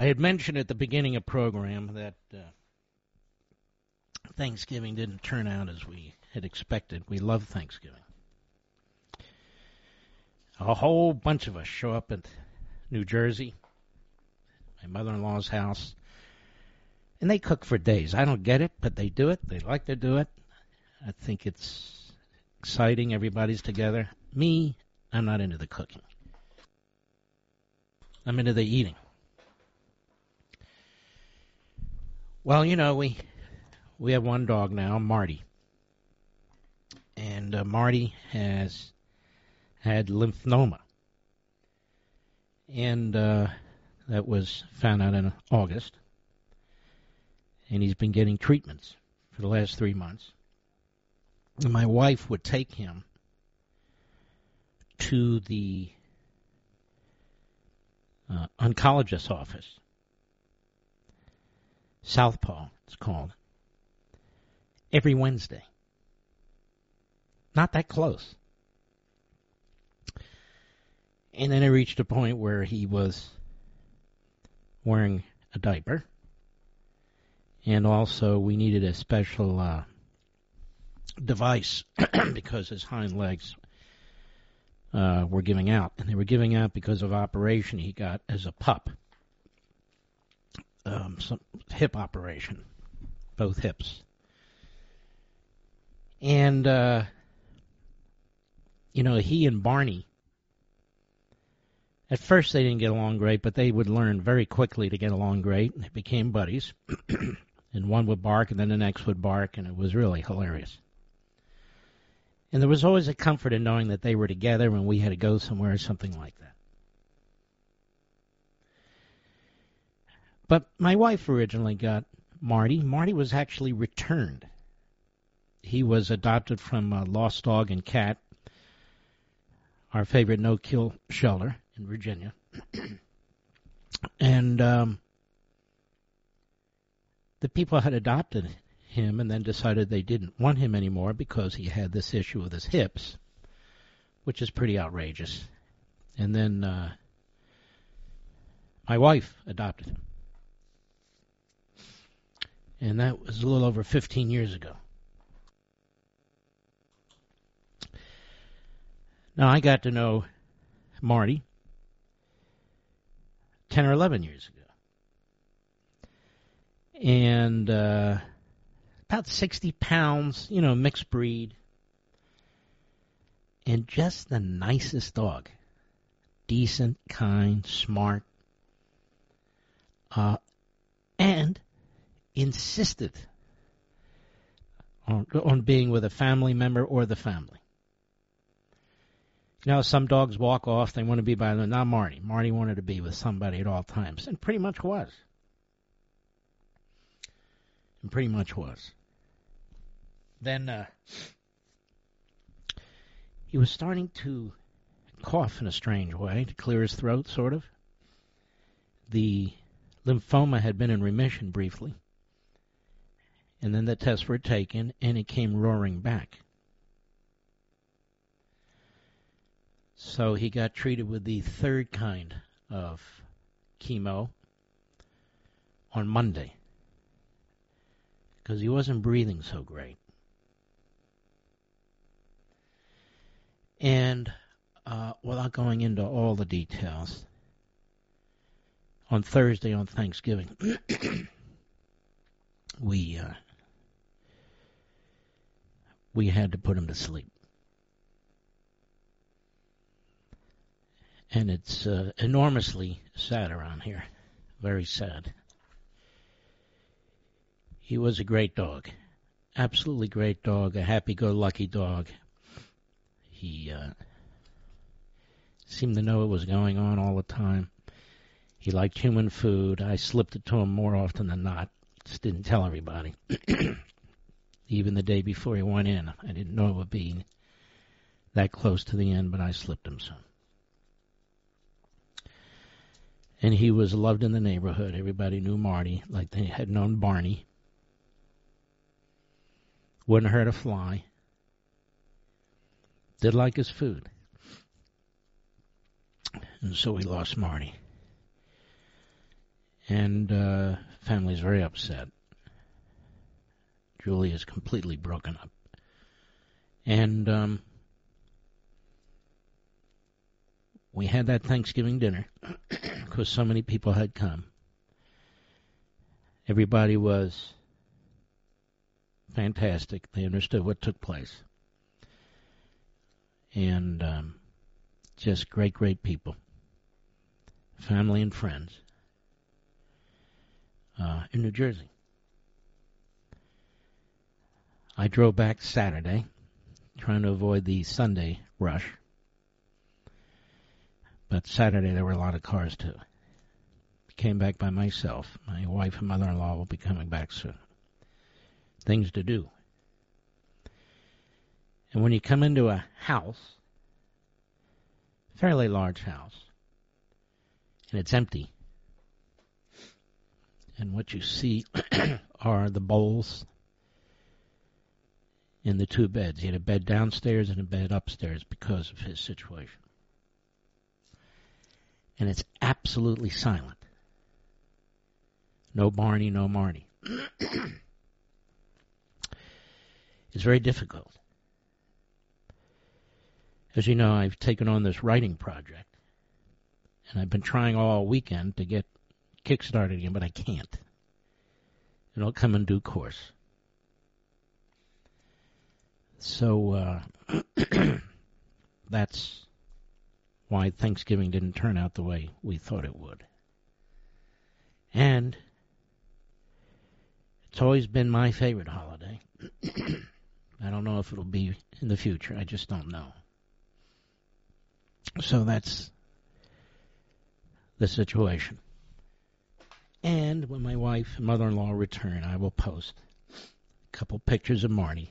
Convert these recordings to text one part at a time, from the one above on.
I had mentioned at the beginning of the program that Thanksgiving didn't turn out as we had expected. We love Thanksgiving. A whole bunch of us show up at New Jersey, my mother-in-law's house, and they cook for days. I don't get it, but they do it. They like to do it. I think it's exciting. Everybody's together. Me, I'm not into the cooking. I'm into the eating. Well, you know, we have one dog now, Marty. And Marty has had lymphoma. And that was found out in August. And he's been getting treatments for the last 3 months. And my wife would take him to the oncologist's office. Southpaw, it's called. Every Wednesday. Not that close. And then it reached a point where he was wearing a diaper. And also we needed a special device because his hind legs were giving out. And they were giving out because of operation he got as a pup. Some hip operation. Both hips. And, you know, he and Barney, at first they didn't get along great, but they would learn very quickly to get along great. They became buddies. And one would bark, and then the next would bark, and it was really hilarious. And there was always a comfort in knowing that they were together when we had to go somewhere or something like that. But my wife originally got Marty. Marty was actually returned. He was adopted from Lost Dog and Cat, our favorite no-kill shelter in Virginia. And the people had adopted him and then decided they didn't want him anymore because he had this issue with his hips, which is pretty outrageous. And then my wife adopted him. And that was a little over 15 years ago. Now, I got to know Marty 10 or 11 years ago. And about 60 pounds, you know, mixed breed. And just the nicest dog. Decent, kind, smart. And insisted on being with a family member or the family. You know, some dogs walk off, they want to be by them. Not Marty. Marty wanted to be with somebody at all times, and pretty much was. Then he was starting to cough in a strange way, to clear his throat, sort of. The lymphoma had been in remission briefly, and then the tests were taken, and it came roaring back. So he got treated with the third kind of chemo on Monday because he wasn't breathing so great. And without going into all the details, on Thursday on Thanksgiving, we had to put him to sleep. And it's enormously sad around here. Very sad. He was a great dog. Absolutely great dog. A happy-go-lucky dog. He seemed to know what was going on all the time. He liked human food. I slipped it to him more often than not. Just didn't tell everybody. Even the day before he went in. I didn't know it would be that close to the end, but I slipped him some. And he was loved in the neighborhood. Everybody knew Marty like they had known Barney. Wouldn't hurt a fly. Did like his food. And so we lost Marty. And family's very upset. Julie is completely broken up. And we had that Thanksgiving dinner because so many people had come. Everybody was fantastic. They understood what took place. And just great, great people. Family and friends in New Jersey. I drove back Saturday, trying to avoid the Sunday rush. But Saturday there were a lot of cars too. Came back by myself. My wife and mother-in-law will be coming back soon. Things to do. And when you come into a house, fairly large house, and it's empty, and what you see are the bowls in the two beds. He had a bed downstairs and a bed upstairs because of his situation. And it's absolutely silent. No Barney, no Marty. It's very difficult. As you know, I've taken on this writing project, and I've been trying all weekend to get kick-started again, but I can't. It'll come in due course. So that's why Thanksgiving didn't turn out the way we thought it would. And it's always been my favorite holiday. I don't know if it'll be in the future. I just don't know. So that's the situation. And when my wife and mother-in-law return, I will post a couple pictures of Marty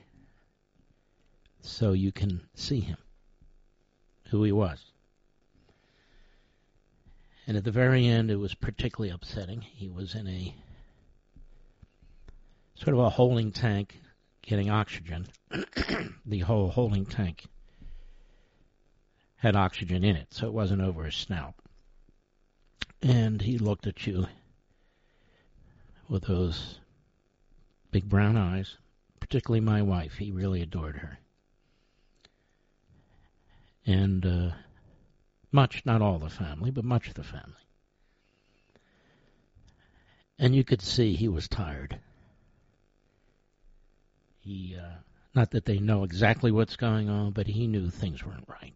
so you can see him, who he was. And at the very end, it was particularly upsetting. He was in a sort of a holding tank getting oxygen. The whole holding tank had oxygen in it, so it wasn't over his snout. And he looked at you with those big brown eyes, particularly my wife. He really adored her. And much, not all the family, but much of the family. And you could see he was tired. He, not that they know exactly what's going on, but he knew things weren't right.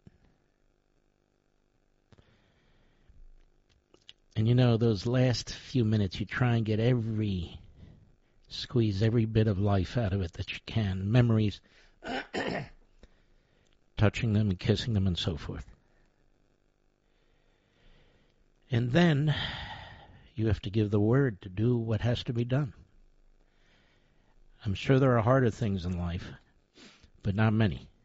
And you know, those last few minutes, you try and get squeeze every bit of life out of it that you can. Memories, touching them and kissing them and so forth. And then you have to give the word to do what has to be done. I'm sure there are harder things in life, but not many.